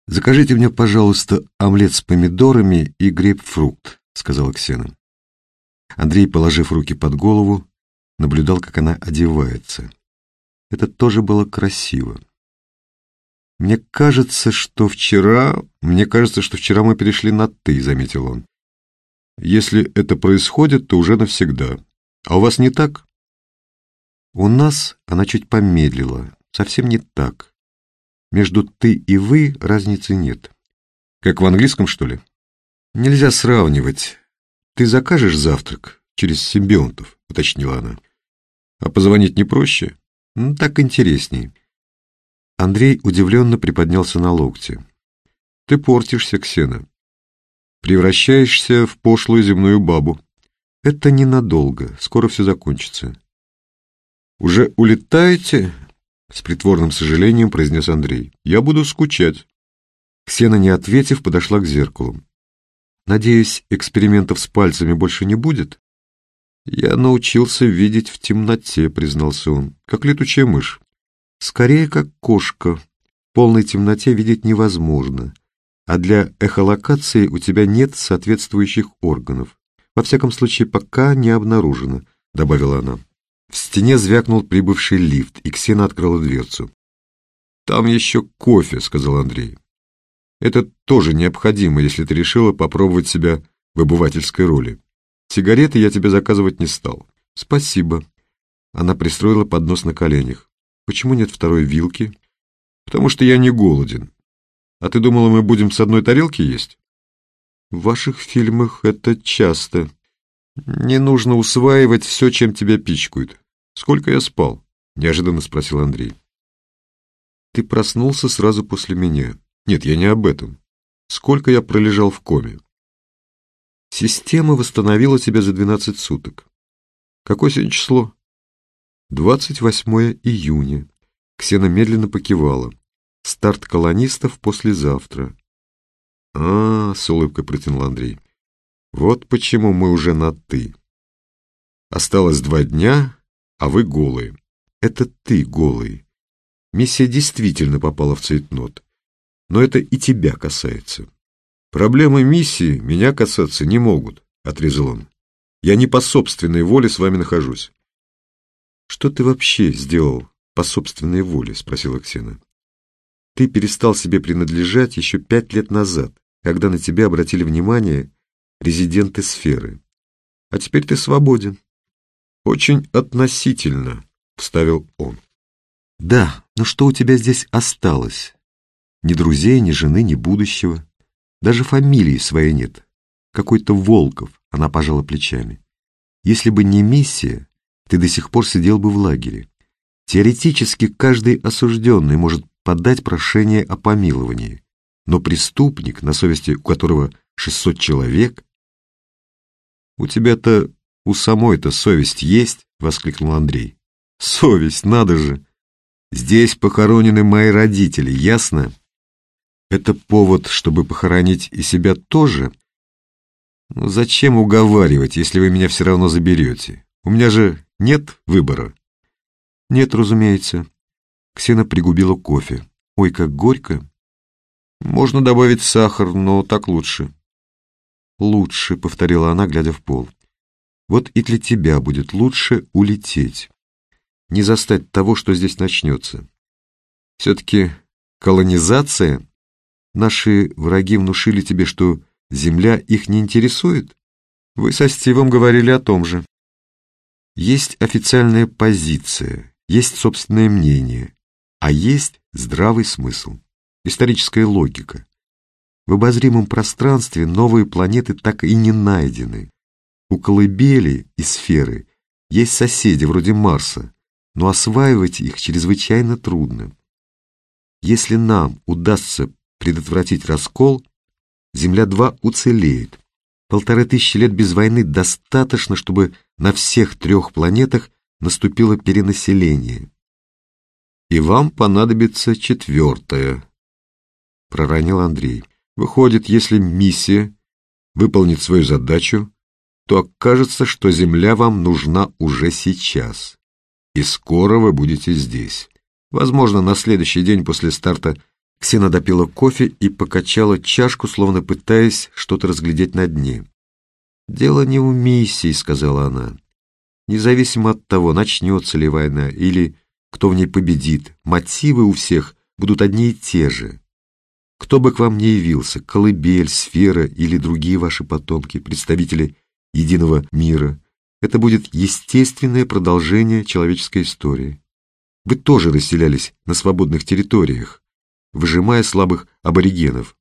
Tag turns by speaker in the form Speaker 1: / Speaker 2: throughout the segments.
Speaker 1: «Закажите мне, пожалуйста, омлет с помидорами и грейпфрут», — сказала Ксена. Андрей, положив руки под голову, наблюдал, как она одевается. Это тоже было красиво. «Мне кажется, что вчера мы перешли на «ты», — заметил он. «Если это происходит, то уже навсегда. А у вас не так?» «У нас», — она чуть помедлила, — «совсем не так. Между «ты» и «вы» разницы нет». «Как в английском, что ли?» «Нельзя сравнивать. Ты закажешь завтрак через симбионтов», — уточнила она. «А позвонить не проще?» «Так интересней». Андрей удивленно приподнялся на локте. «Ты портишься, Ксена. Превращаешься в пошлую земную бабу. Это ненадолго, скоро все закончится». «Уже улетаете?» — с притворным сожалением произнес Андрей. «Я буду скучать». Ксена, не ответив, подошла к зеркалу. «Надеюсь, экспериментов с пальцами больше не будет?» «Я научился видеть в темноте», — признался он, — «как летучая мышь». «Скорее, как кошка. В полной темноте видеть невозможно, а для эхолокации у тебя нет соответствующих органов. Во всяком случае, пока не обнаружено», — добавила она. В стене звякнул прибывший лифт, и Ксена открыла дверцу. «Там еще кофе», — сказал Андрей. «Это тоже необходимо, если ты решила попробовать себя в обывательской роли. Сигареты я тебе заказывать не стал». «Спасибо». Она пристроила поднос на коленях. «Почему нет второй вилки?» «Потому что я не голоден. А ты думала, мы будем с одной тарелки есть?» «В ваших фильмах это часто. Не нужно усваивать все, чем тебя пичкают. Сколько я спал?» — неожиданно спросил Андрей. «Ты проснулся сразу после меня». «Нет, я не об этом. Сколько я пролежал в коме?» «Система восстановила тебя за 12 суток». «Какое сегодня число?» 28 июня. Ксена медленно покивала. «Старт колонистов послезавтра». С улыбкой протянул Андрей. «Вот почему мы уже на «ты». Осталось 2 дня, а вы голые». «Это ты голый. Миссия действительно попала в цейтнот. Но это и тебя касается». «Проблемы миссии меня касаться не могут», — отрезал он. «Я не по собственной воле с вами нахожусь». «Что ты вообще сделал по собственной воле?» — спросила Ксена. «Ты перестал себе принадлежать еще 5 лет назад, когда на тебя обратили внимание резиденты сферы. А теперь ты свободен». «Очень относительно», — вставил он. «Да, но что у тебя здесь осталось? Ни друзей, ни жены, ни будущего. Даже фамилии своей нет. Какой-то Волков», — она пожала плечами. «Если бы не миссия, ты до сих пор сидел бы в лагере. Теоретически каждый осужденный может подать прошение о помиловании, но преступник, на совести у которого 600 человек...» «У тебя-то, у самой-то совесть есть?» — воскликнул Андрей. «Совесть, надо же! Здесь похоронены мои родители, ясно? Это повод, чтобы похоронить и себя тоже? Ну, зачем уговаривать, если вы меня все равно заберете? У меня же нет выбора». «Нет, разумеется». Ксена пригубила кофе. «Ой, как горько». «Можно добавить сахар, но так лучше». «Лучше», — повторила она, глядя в пол. «Вот и для тебя будет лучше улететь. Не застать того, что здесь начнется. Все-таки колонизация? Наши враги внушили тебе, что Земля их не интересует? Вы со Стивом говорили о том же. Есть официальная позиция, есть собственное мнение, а есть здравый смысл, историческая логика. В обозримом пространстве новые планеты так и не найдены. У колыбели и сферы есть соседи вроде Марса, но осваивать их чрезвычайно трудно. Если нам удастся предотвратить раскол, Земля-2 уцелеет. 1500 лет без войны достаточно, чтобы на всех 3 планетах наступило перенаселение. «И вам понадобится 4-я», — проронил Андрей. «Выходит, если миссия выполнит свою задачу, то окажется, что Земля вам нужна уже сейчас. И скоро вы будете здесь. Возможно, на следующий день после старта Ксена допила кофе и покачала чашку, словно пытаясь что-то разглядеть на дне. «Дело не в миссии», — сказала она. «Независимо от того, начнется ли война или кто в ней победит, мотивы у всех будут одни и те же. Кто бы к вам ни явился, колыбель, сфера или другие ваши потомки, представители единого мира, это будет естественное продолжение человеческой истории. Вы тоже расселялись на свободных территориях, выжимая слабых аборигенов.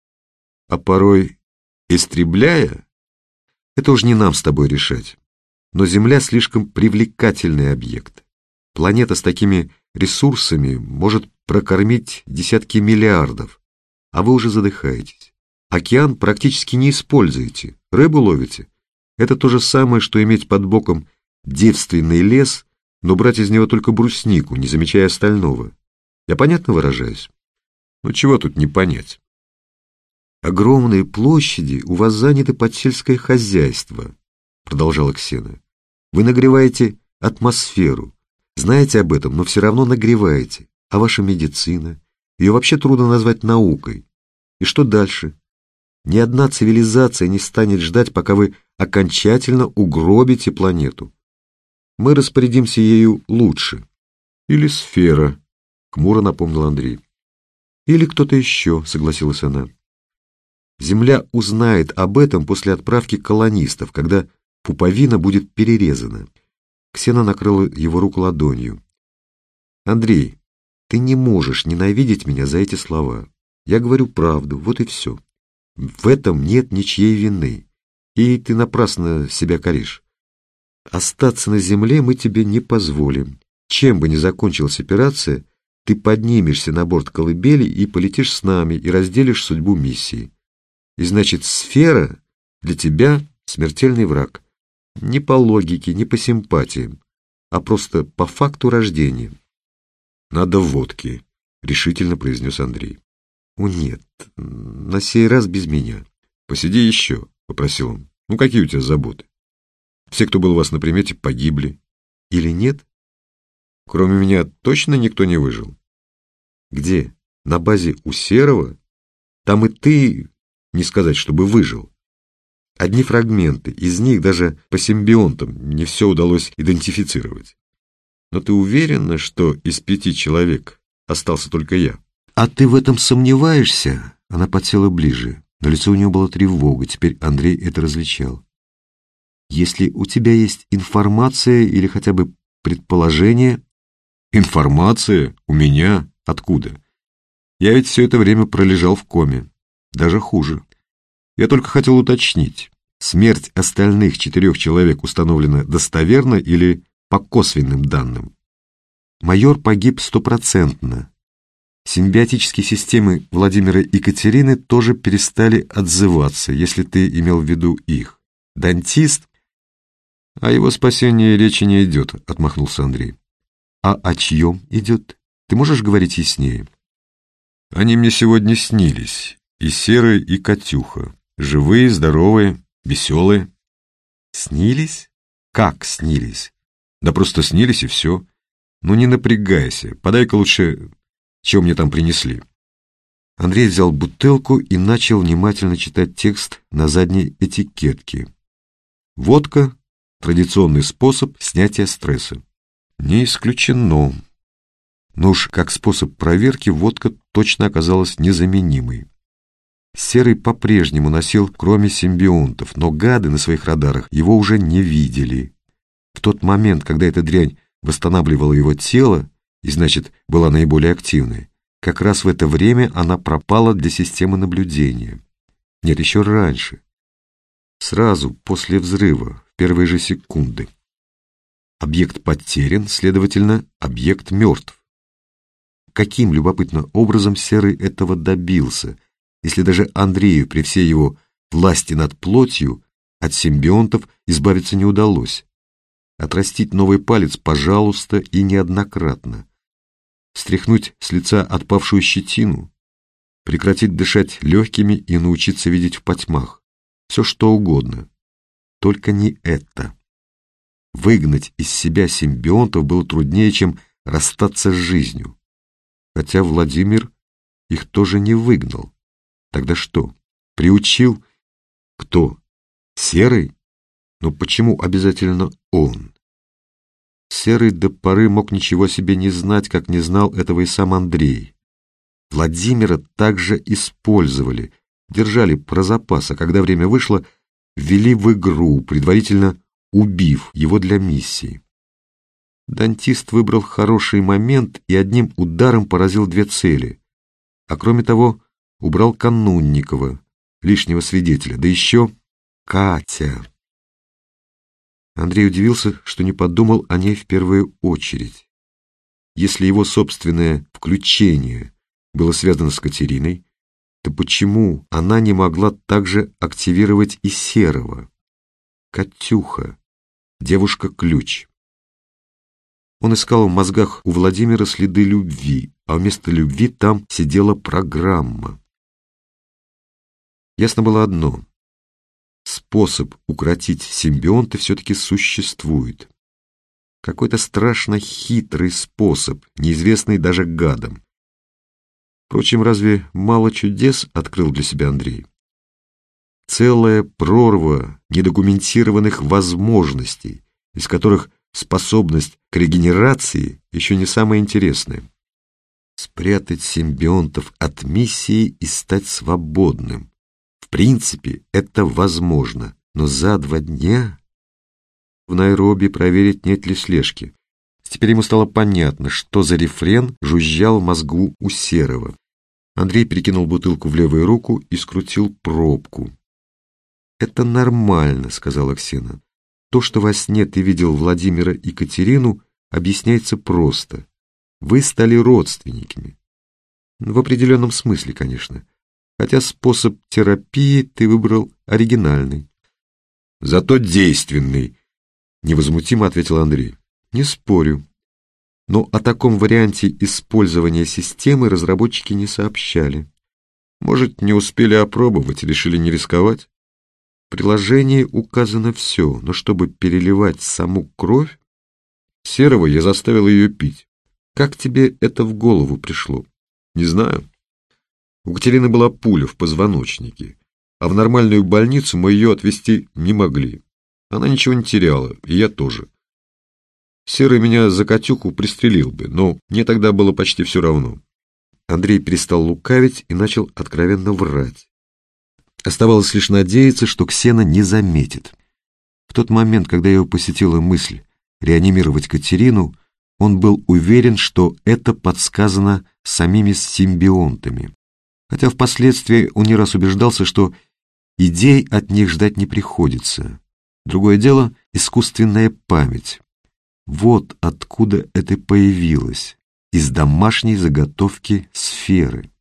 Speaker 1: А порой истребляя, это уж не нам с тобой решать. Но Земля слишком привлекательный объект. Планета с такими ресурсами может прокормить десятки миллиардов, а вы уже задыхаетесь. Океан практически не используете, рыбу ловите. Это то же самое, что иметь под боком девственный лес, но брать из него только бруснику, не замечая остального. Я понятно выражаюсь? Ну чего тут не понять? Огромные площади у вас заняты под сельское хозяйство, продолжала Ксена. Вы нагреваете атмосферу. Знаете об этом, но все равно нагреваете. А ваша медицина? Ее вообще трудно назвать наукой. И что дальше? Ни одна цивилизация не станет ждать, пока вы окончательно угробите планету. Мы распорядимся ею лучше. Или сфера, хмуро напомнил Андрей. Или кто-то еще, согласилась она. Земля узнает об этом после отправки колонистов, когда пуповина будет перерезана. Ксена накрыла его руку ладонью. «Андрей, ты не можешь ненавидеть меня за эти слова. Я говорю правду, вот и все. В этом нет ничьей вины, и ты напрасно себя коришь. Остаться на земле мы тебе не позволим. Чем бы ни закончилась операция, ты поднимешься на борт колыбели и полетишь с нами и разделишь судьбу миссии. И значит, сфера для тебя смертельный враг. Не по логике, не по симпатиям, а просто по факту рождения». «Надо водки», — решительно произнес Андрей. «О нет, на сей раз без меня». «Посиди еще», — попросил он. «Ну какие у тебя заботы? Все, кто был у вас на примете, погибли. Или нет? Кроме меня точно никто не выжил?» «Где? На базе у Серова? Там и ты, не сказать, чтобы выжил. Одни фрагменты, из них даже по симбионтам не все удалось идентифицировать. Но ты уверена, что из 5 человек остался только я?» «А ты в этом сомневаешься?» Она подсела ближе. На лице у нее была тревога, теперь Андрей это различал. «Если у тебя есть информация или хотя бы предположение...» «Информация? У меня? Откуда? Я ведь все это время пролежал в коме. Даже хуже. Я только хотел уточнить, смерть остальных 4 человек установлена достоверно или по косвенным данным?» «Майор погиб 100%. Симбиотические системы Владимира и Катерины тоже перестали отзываться, если ты имел в виду их. Дантист...» «О его спасении речи не идет», — отмахнулся Андрей. «А о чьем идет? Ты можешь говорить яснее?» «Они мне сегодня снились, и Серый, и Катюха. Живые, здоровые, веселые». «Снились? Как снились?» «Да просто снились, и все. Ну не напрягайся, подай-ка лучше, чего мне там принесли». Андрей взял бутылку и начал внимательно читать текст на задней этикетке. «Водка — традиционный способ снятия стресса». «Не исключено». Но уж как способ проверки водка точно оказалась незаменимой. Серый по-прежнему носил кроме симбионтов, но гады на своих радарах его уже не видели. В тот момент, когда эта дрянь восстанавливала его тело, и значит была наиболее активной, как раз в это время она пропала для системы наблюдения. Нет, еще раньше. Сразу после взрыва, в первые же секунды. Объект потерян, следовательно, объект мертв. Каким, любопытно, образом Серый этого добился, если даже Андрею при всей его власти над плотью от симбионтов избавиться не удалось? Отрастить новый палец, пожалуйста, и неоднократно. Стряхнуть с лица отпавшую щетину, прекратить дышать легкими и научиться видеть в потьмах. Все что угодно. Только не это. Выгнать из себя симбионтов было труднее, чем расстаться с жизнью. Хотя Владимир их тоже не выгнал. Тогда что? Приучил? Кто? Серый? Но почему обязательно он? Серый до поры мог ничего о себе не знать, как не знал этого и сам Андрей. Владимира также использовали, держали про запас, а когда время вышло, ввели в игру, предварительно убив его для миссии. Дантист выбрал хороший момент и одним ударом поразил две цели, а кроме того убрал Канунникова, лишнего свидетеля, да еще Катя. Андрей удивился, что не подумал о ней в первую очередь. Если его собственное включение было связано с Катериной, то почему она не могла также активировать и Серого? Катюха, девушка-ключ. Он искал в мозгах у Владимира следы любви, а вместо любви там сидела программа. Ясно было одно. Способ укротить симбионта все-таки существует. Какой-то страшно хитрый способ, неизвестный даже гадам. Впрочем, разве мало чудес открыл для себя Андрей? Целая прорва недокументированных возможностей, из которых способность к регенерации еще не самое интересное. Спрятать симбионтов от миссии и стать свободным. В принципе, это возможно, но за 2 дня в Найроби проверить, нет ли слежки. Теперь ему стало понятно, что за рефрен жужжал в мозгу у Серого. Андрей перекинул бутылку в левую руку и скрутил пробку. «Это нормально», — сказала Ксена. «То, что во сне ты видел Владимира и Катерину, объясняется просто. Вы стали родственниками. В определенном смысле, конечно. Хотя способ терапии ты выбрал оригинальный». «Зато действенный», — невозмутимо ответил Андрей. «Не спорю. Но о таком варианте использования системы разработчики не сообщали. Может, не успели опробовать и решили не рисковать? В приложении указано все, но чтобы переливать саму кровь, Серого я заставил ее пить. Как тебе это в голову пришло? Не знаю. У Катерины была пуля в позвоночнике, а в нормальную больницу мы ее отвезти не могли. Она ничего не теряла, и я тоже. Серый меня за Катюху пристрелил бы, но мне тогда было почти все равно». Андрей перестал лукавить и начал откровенно врать. Оставалось лишь надеяться, что Ксена не заметит. В тот момент, когда его посетила мысль реанимировать Катерину, он был уверен, что это подсказано самими симбионтами. Хотя впоследствии он не раз убеждался, что идей от них ждать не приходится. Другое дело — искусственная память. Вот откуда это появилось, из домашней заготовки сферы.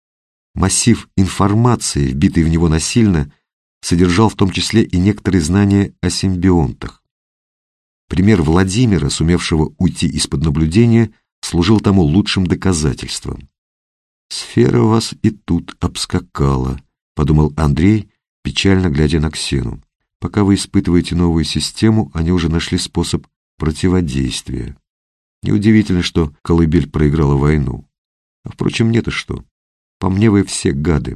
Speaker 1: Массив информации, вбитый в него насильно, содержал в том числе и некоторые знания о симбионтах. Пример Владимира, сумевшего уйти из-под наблюдения, служил тому лучшим доказательством. «Сфера вас и тут обскакала», — подумал Андрей, печально глядя на Ксену. «Пока вы испытываете новую систему, они уже нашли способ противодействия. Неудивительно, что Колыбель проиграла войну. А впрочем, нет и что. По мне вы все гады».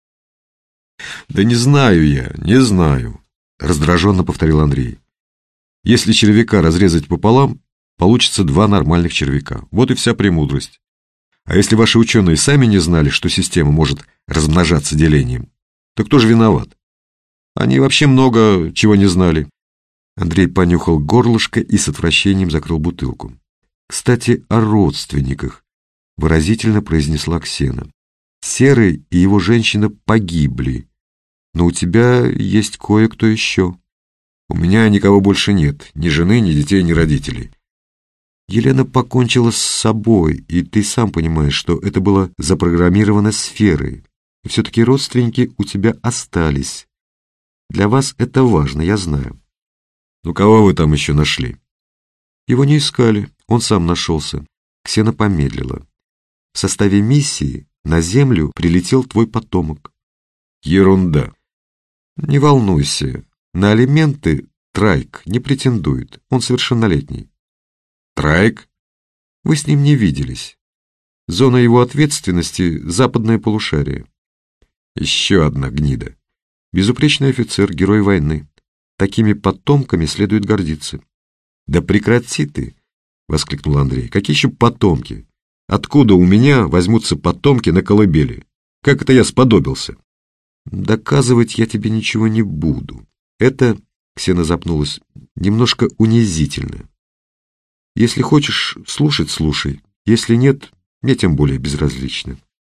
Speaker 1: «Да не знаю я, не знаю», — раздраженно повторил Андрей. «Если червяка разрезать пополам, получится 2 нормальных червяка. Вот и вся премудрость. А если ваши ученые сами не знали, что система может размножаться делением, то кто же виноват? Они вообще много чего не знали». Андрей понюхал горлышко и с отвращением закрыл бутылку. «Кстати, о родственниках», — выразительно произнесла Ксена. «Серый и его женщина погибли, но у тебя есть кое-кто еще». «У меня никого больше нет, ни жены, ни детей, ни родителей». «Елена покончила с собой, и ты сам понимаешь, что это было запрограммировано сферой. И все-таки родственники у тебя остались. Для вас это важно, я знаю».
Speaker 2: «Ну кого вы там еще нашли?»
Speaker 1: «Его не искали, он сам нашелся». Ксена помедлила. «В составе миссии на Землю прилетел твой потомок».
Speaker 2: «Ерунда».
Speaker 1: «Не волнуйся, на алименты Трайк не претендует, он совершеннолетний».
Speaker 2: «Трайк?»
Speaker 1: «Вы с ним не виделись». Зона его ответственности — западное полушарие.
Speaker 2: Еще одна гнида.
Speaker 1: Безупречный офицер, герой войны. Такими потомками следует гордиться.
Speaker 2: Да прекрати ты, воскликнул Андрей. Какие еще потомки? Откуда у меня возьмутся потомки на колыбели? Как это я сподобился?
Speaker 1: Доказывать я тебе ничего не буду. Это, Ксена запнулась, немножко унизительно. Если хочешь слушать, слушай. Если нет, мне тем более безразлично.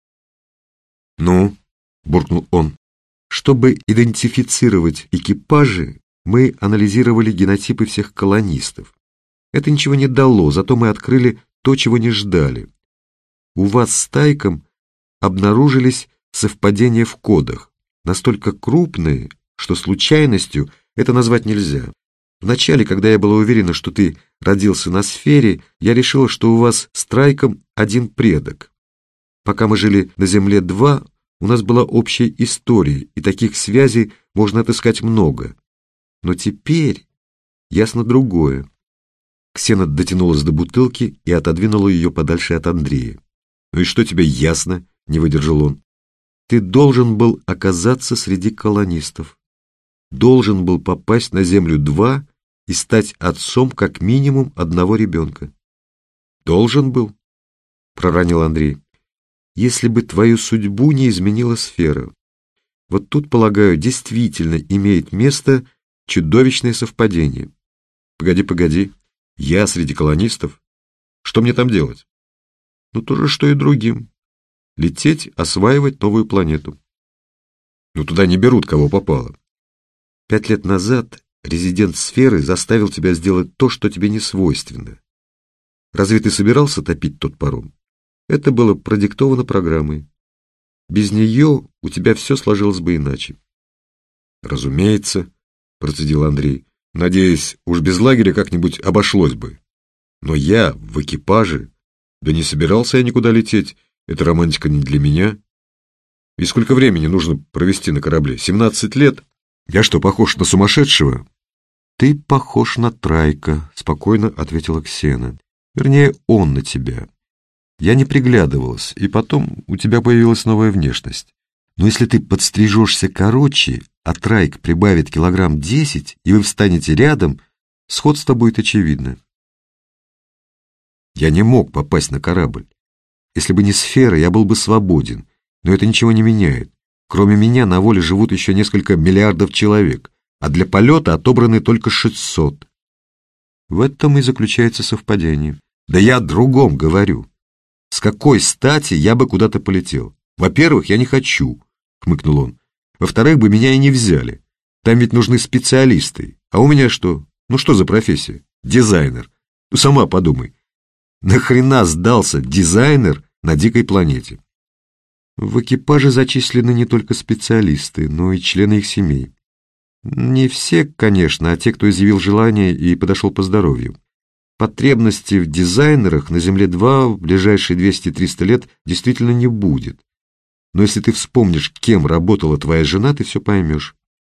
Speaker 2: Ну, буркнул он.
Speaker 1: Чтобы идентифицировать экипажи, мы анализировали генотипы всех колонистов. Это ничего не дало, зато мы открыли то, чего не ждали. У вас с Тайком обнаружились совпадения в кодах, настолько крупные, что случайностью это назвать нельзя. Вначале, когда я была уверена, что ты родился на сфере, я решила, что у вас с Трайком один предок. Пока мы жили на Земле-2, у нас была общая история, и таких связей можно отыскать много. Но теперь ясно другое. Ксена дотянулась до бутылки и отодвинула ее подальше от Андрея.
Speaker 2: «Ну и что тебе ясно?» — не выдержал он.
Speaker 1: «Ты должен был оказаться среди колонистов. Должен был попасть на Землю-2 и стать отцом как минимум одного ребенка». «Должен был?» — проронил Андрей. «Если бы твою судьбу не изменила сфера. Вот тут, полагаю, действительно имеет место чудовищное совпадение».
Speaker 2: «Погоди. Я среди колонистов? Что мне там делать?»
Speaker 1: «Ну, то же, что и другим. Лететь, осваивать новую планету».
Speaker 2: «Ну, туда не берут, кого попало».
Speaker 1: 5 лет назад резидент сферы заставил тебя сделать то, что тебе не свойственно. Разве ты собирался топить тот паром? Это было продиктовано программой. Без нее у тебя все сложилось бы иначе».
Speaker 2: «Разумеется», — процедил Андрей. «Надеюсь, уж без лагеря как-нибудь обошлось бы. Но я в экипаже. Да не собирался я никуда лететь. Эта романтика не для меня. И сколько времени нужно провести на корабле? 17 лет? Я что, похож на сумасшедшего?»
Speaker 1: «Ты похож на Трайка», — спокойно ответила Ксена. «Вернее, он на тебя. Я не приглядывалась, и потом у тебя появилась новая внешность. Но если ты подстрижешься короче, а Трайк прибавит 10 килограмм, и вы встанете рядом, сходство будет очевидно».
Speaker 2: Я не мог попасть на корабль.
Speaker 1: Если бы не сфера, я был бы свободен, но это ничего не меняет. Кроме меня на воле живут еще несколько миллиардов человек, а для полета отобраны только 600. В этом и заключается совпадение.
Speaker 2: Да я о другом говорю. С какой стати я бы куда-то полетел? Во-первых, я не хочу, хмыкнул он. Во-вторых, бы меня и не взяли. Там ведь нужны специалисты. А у меня что? Ну что за профессия? Дизайнер. Ну сама подумай. Нахрена сдался дизайнер на дикой планете?
Speaker 1: В экипаже зачислены не только специалисты, но и члены их семей. Не все, конечно, а те, кто изъявил желание и подошел по здоровью. Потребности в дизайнерах на Земле-2 в ближайшие 200-300 лет действительно не будет. Но если ты вспомнишь, кем работала твоя жена, ты все поймешь.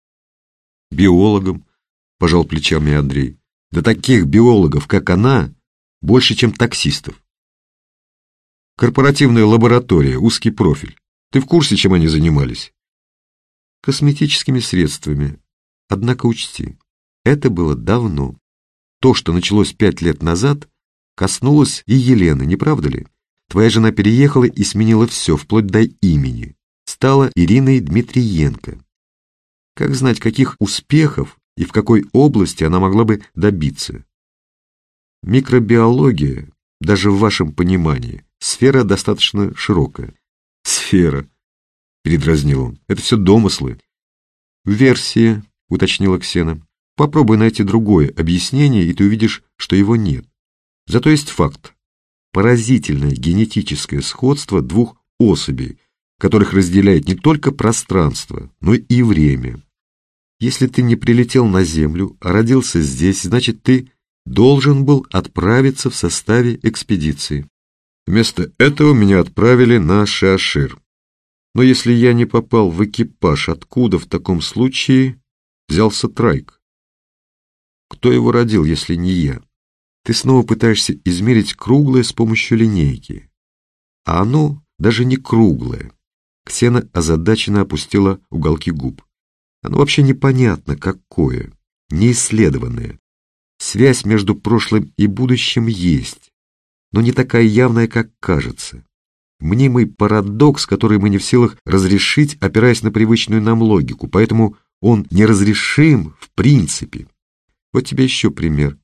Speaker 2: Биологом, пожал плечами Андрей. Да таких биологов, как она, больше, чем таксистов. Корпоративная лаборатория, узкий профиль. Ты в курсе, чем они занимались?
Speaker 1: Косметическими средствами. Однако учти, это было давно. То, что началось 5 лет назад, коснулось и Елены, не правда ли? Твоя жена переехала и сменила все, вплоть до имени. Стала Ириной Дмитриенко. Как знать, каких успехов и в какой области она могла бы добиться? Микробиология, даже в вашем понимании, сфера достаточно широкая.
Speaker 2: Сфера, передразнил он, это все домыслы.
Speaker 1: Версия, уточнила Ксена. Попробуй найти другое объяснение, и ты увидишь, что его нет. Зато есть факт. Поразительное генетическое сходство двух особей, которых разделяет не только пространство, но и время. Если ты не прилетел на Землю, а родился здесь, значит, ты должен был отправиться в составе экспедиции.
Speaker 2: Вместо этого меня отправили на Шиашир.
Speaker 1: Но если я не попал в экипаж, откуда в таком случае взялся Трайк? Кто его родил, если не я? Ты снова пытаешься измерить круглое с помощью линейки. а оно даже не круглое. Ксена озадаченно опустила уголки губ. Оно вообще непонятно какое, неисследованное. Связь между прошлым и будущим есть, но не такая явная, как кажется. Мнимый парадокс, который мы не в силах разрешить, опираясь на привычную нам логику, поэтому он неразрешим в принципе. Вот тебе еще пример.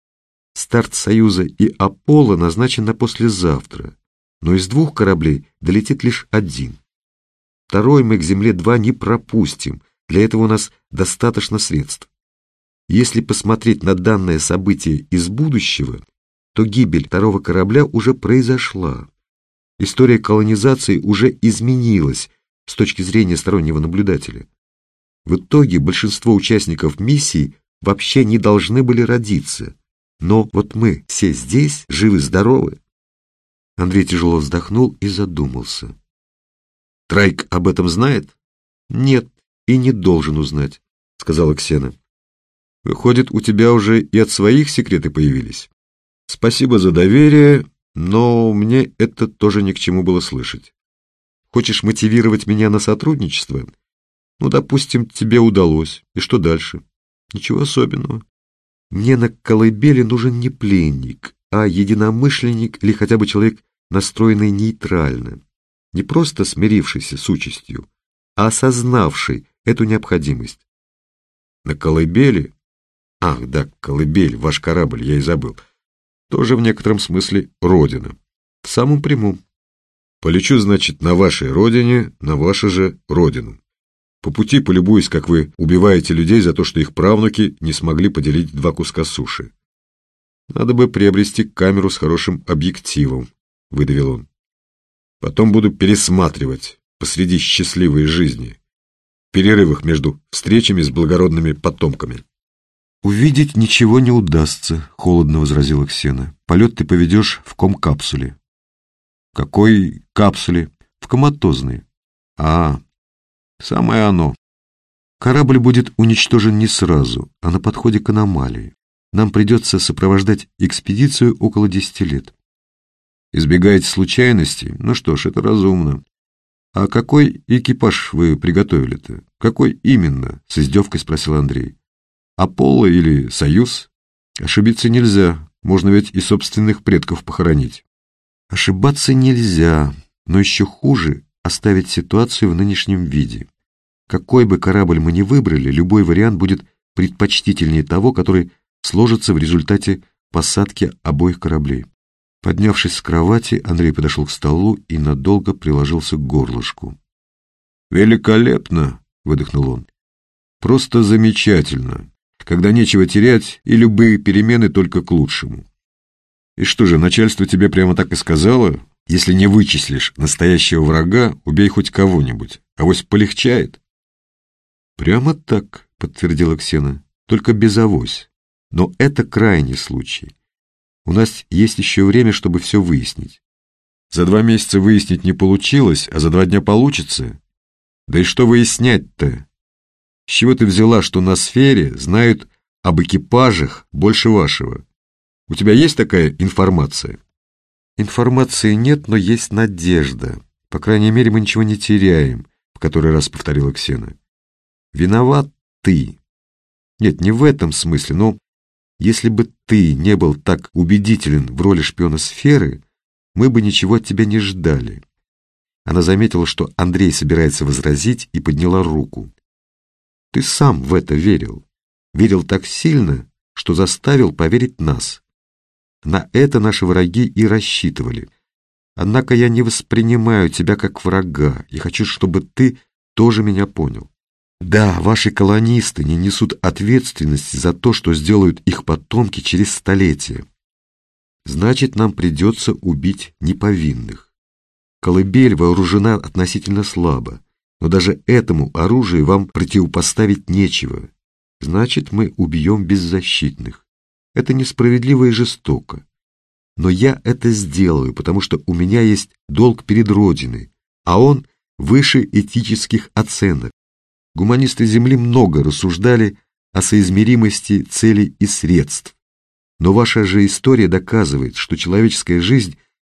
Speaker 1: Старт Союза и Аполло назначен на послезавтра, но из 2 кораблей долетит лишь 1. Второй мы к Земле-2 не пропустим, для этого у нас достаточно средств. Если посмотреть на данное событие из будущего, то гибель 2-го корабля уже произошла. История колонизации уже изменилась с точки зрения стороннего наблюдателя. В итоге большинство участников миссии вообще не должны были родиться. Но вот мы все здесь, живы-здоровы. Андрей тяжело вздохнул и задумался. Трайк об этом знает? Нет, и не должен узнать, сказала Ксена. Выходит, у тебя уже и от своих секреты появились? Спасибо за доверие, но мне это тоже ни к чему было слышать. Хочешь мотивировать меня на сотрудничество? Ну, допустим, тебе удалось. И что дальше? Ничего особенного. Мне на колыбели нужен не пленник, а единомышленник или хотя бы человек, настроенный нейтрально. Не просто смирившийся с участью, а осознавший эту необходимость. На колыбели? Ах, да, колыбель, ваш корабль, я и забыл. Тоже в некотором смысле родина. В самом прямом. Полечу, значит, на вашей родине, на вашу же родину. По пути полюбуюсь, как вы убиваете людей за то, что их правнуки не смогли поделить 2 куска суши. Надо бы приобрести камеру с хорошим объективом, выдавил он. Потом буду пересматривать посреди счастливой жизни, в перерывах между встречами с благородными потомками. «Увидеть ничего не удастся», — холодно возразила Ксена. «Полет ты поведешь в комкапсуле». «В какой капсуле?» «В коматозной». «А, самое оно. Корабль будет уничтожен не сразу, а на подходе к аномалии. Нам придется сопровождать экспедицию около 10 лет. Избегаете случайностей? Ну что ж, это разумно. А какой экипаж вы приготовили-то? Какой именно?» — с издевкой спросил Андрей. «Аполло или Союз? Ошибиться нельзя, можно ведь и собственных предков похоронить». «Ошибаться нельзя, но еще хуже оставить ситуацию в нынешнем виде. Какой бы корабль мы ни выбрали, любой вариант будет предпочтительнее того, который сложится в результате посадки обоих кораблей». Поднявшись с кровати, Андрей подошел к столу и надолго приложился к горлышку. «Великолепно!» — выдохнул он. «Просто замечательно, когда нечего терять, и любые перемены только к лучшему. И что же, начальство тебе прямо так и сказало? Если не вычислишь настоящего врага, убей хоть кого-нибудь, авось полегчает». «Прямо так», — подтвердила Ксена, — «только без авось. Но это крайний случай. У нас есть еще время, чтобы все выяснить». «За 2 месяца выяснить не получилось, а за 2 дня получится? Да и что выяснять-то? С чего ты взяла, что на сфере знают об экипажах больше вашего? У тебя есть такая информация?» «Информации нет, но есть надежда. По крайней мере, мы ничего не теряем», — в который раз повторила Ксена. «Виноват ты. Нет, не в этом смысле, но если бы ты не был так убедителен в роли шпиона сферы, мы бы ничего от тебя не ждали». Она заметила, что Андрей собирается возразить, и подняла руку. «Ты сам в это верил. Верил так сильно, что заставил поверить нас. На это наши враги и рассчитывали. Однако я не воспринимаю тебя как врага и хочу, чтобы ты тоже меня понял. Да, ваши колонисты не несут ответственности за то, что сделают их потомки через столетия. Значит, нам придется убить неповинных. Колыбель вооружена относительно слабо, но даже этому оружию вам противопоставить нечего. Значит, мы убьем беззащитных. Это несправедливо и жестоко. Но я это сделаю, потому что у меня есть долг перед Родиной, а он выше этических оценок. Гуманисты Земли много рассуждали о соизмеримости целей и средств. Но ваша же история доказывает, что человеческая жизнь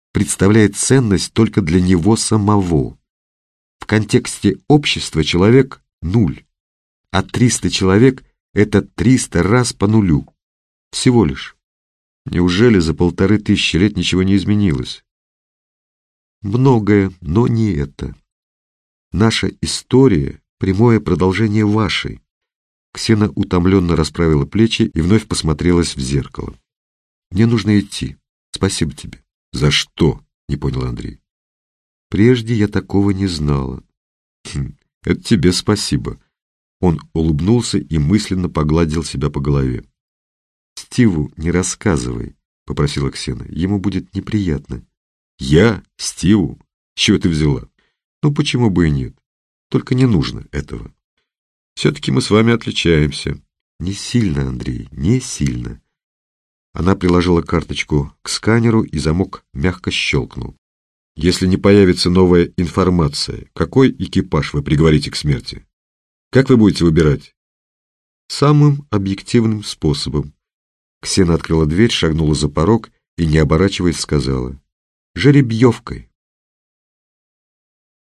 Speaker 1: представляет ценность только для него самого. В контексте общества человек — нуль, а 300 человек — это 300 раз по нулю. Всего лишь.
Speaker 2: Неужели за 1500 лет ничего не изменилось?
Speaker 1: Многое, но не это. Наша история — прямое продолжение вашей. Ксена утомленно расправила плечи и вновь посмотрелась в зеркало. Мне нужно идти. Спасибо тебе.
Speaker 2: За что? Не понял Андрей.
Speaker 1: Прежде я такого не знала.
Speaker 2: Это тебе спасибо.
Speaker 1: Он улыбнулся и мысленно погладил себя по голове. Стиву не рассказывай, попросила Ксена. Ему будет неприятно.
Speaker 2: Я? Стиву? С чего ты взяла?
Speaker 1: Ну, почему бы и нет? Только не нужно этого.
Speaker 2: Все-таки мы с вами отличаемся.
Speaker 1: Не сильно, Андрей, не сильно. Она приложила карточку к сканеру, и замок мягко щелкнул.
Speaker 2: Если не появится новая информация, какой экипаж вы приговорите к смерти? Как вы будете выбирать?
Speaker 1: Самым объективным способом. Ксена открыла дверь, шагнула за порог и, не оборачиваясь, сказала: жеребьевкой.